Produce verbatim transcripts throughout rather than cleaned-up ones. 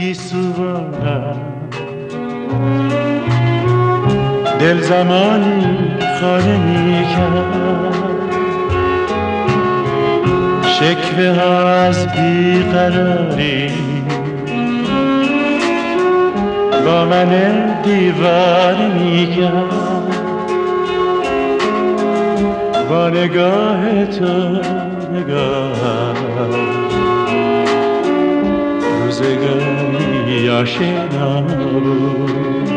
گیسوانم، دل زمانی خانه می کرد، شکوه ها از بیقراری با من دیوانه می کرد. با نگاه تو نگاهم روزگاری آشنا بود،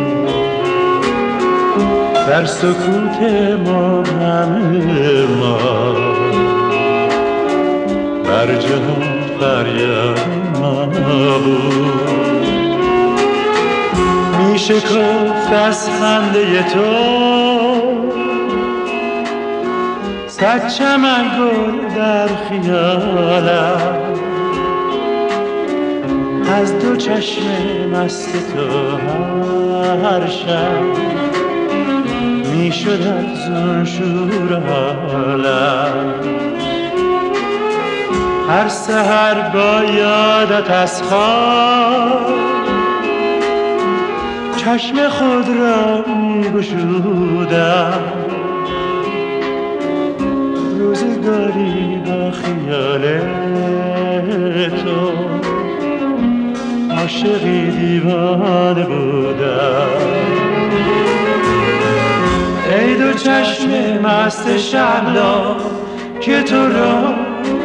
در سکوت مبهم ما بر جهان فریاد ما بود. می شکفت از خنده تو صد چمن گل در خیالم، از دو چشم مست تو هر شب می شد افزون شور حالم. هر سحر با یادت از خواب چشم خود را می گشودم، روزگاری با خیال تو عاشقی دیوانه بودم. ای دو چشم مست شهلا که تو را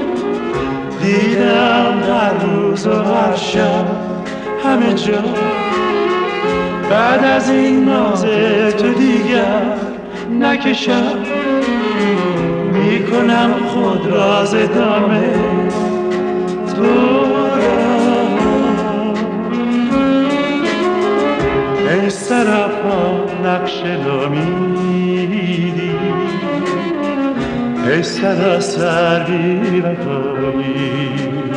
دیدم هر روز و هر شب همه جا، بعد از این ناز تو دیگر نکشم، میکنم خود راز دام تو را. ای سراپا نقش نومیدی، ای سراسر بی وفایی،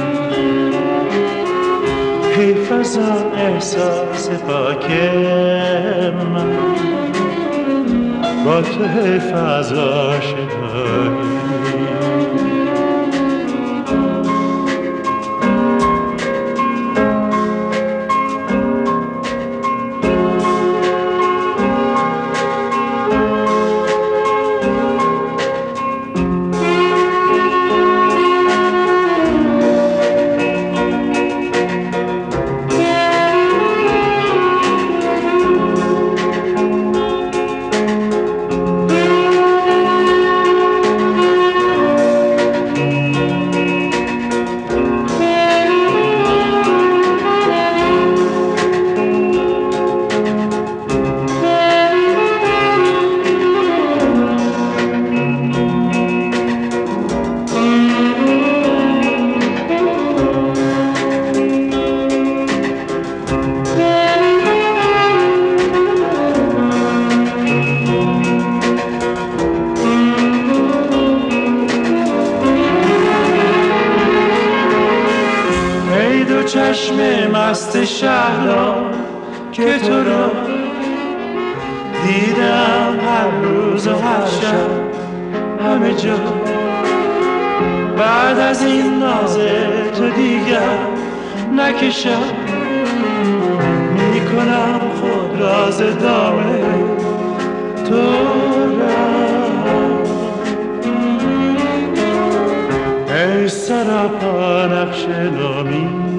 حیف از آن احساس پاک من، با تو حیف از آشنایی. چشم مست شهلا که تو را دیدم هر روز و هر شب همه جا، بعد از این ناز تو دیگر نکشم، میکنم خود راز دام تو را. ای سراپا نقش نامیدی،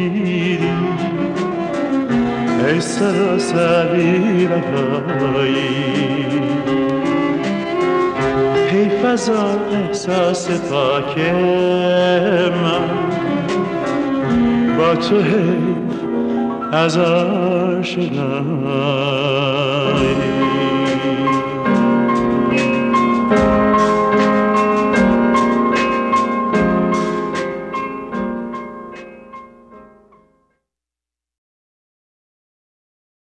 ای سراسر بی وفایی، حیف از آن احساس پاک من، با تو حیف از آشنایی.